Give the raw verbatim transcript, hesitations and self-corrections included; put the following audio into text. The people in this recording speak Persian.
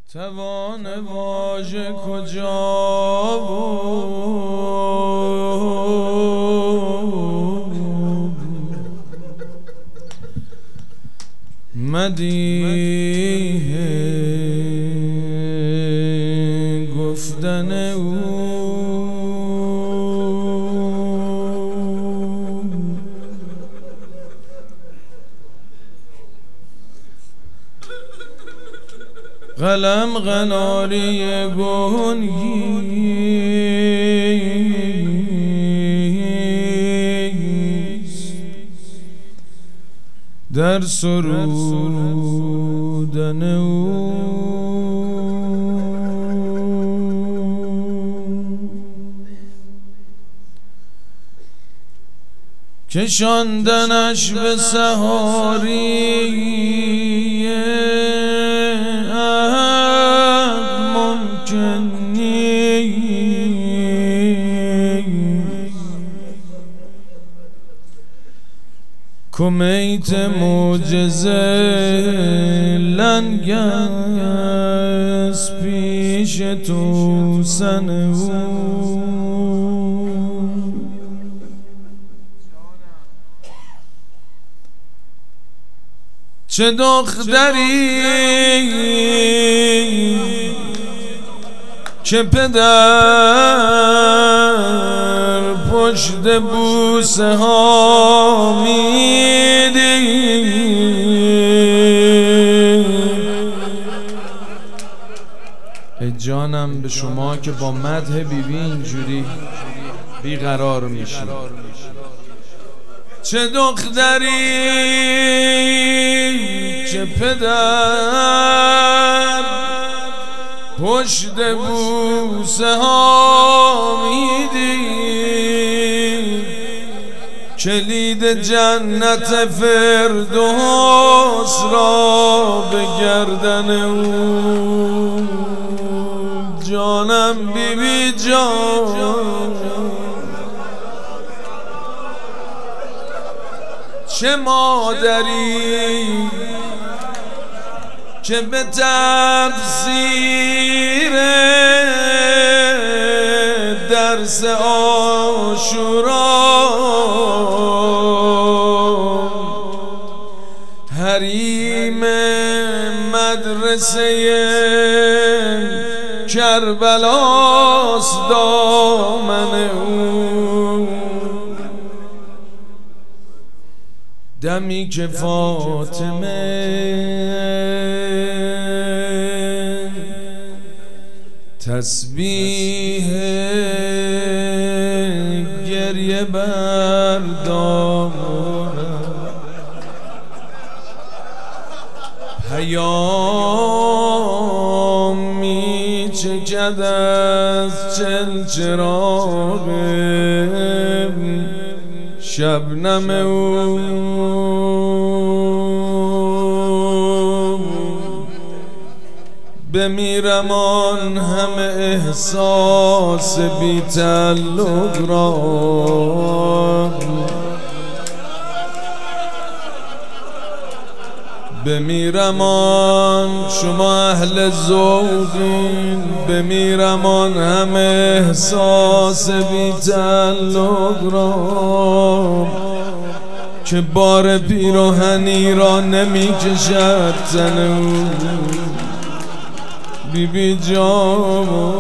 توان واژه کجا بود مدیح گفتن او قلم قناری گونگیست در سرودن او کشاندنش به سحاری ممکن نیست کمیت معجزه لنگ است پیش توسن او چه دختری که پدر پشت بوسه ها میدید. ای جانم به شما که با مدح بیبی اینجوری بیقرار میشید. چه دختری که پدر پشت بوسه ها میدید کلید جنت فردوس را به گردن او. جانم بی بی جان چه مادری که به تفسیر درس عاشورا حریم مدرسه کربلاست دامن او. دمی که فاطمه تسبیح گریه بردارد پیامی چکد از چلچراغ شبنم او. بمیرم آن همه احساس بی تعلق را بمیرم آن شما اهل ذوقین بمیرم آن همه احساس بی تعلق را که بار پیراهنی را نمی کشد تن او. بی بی جان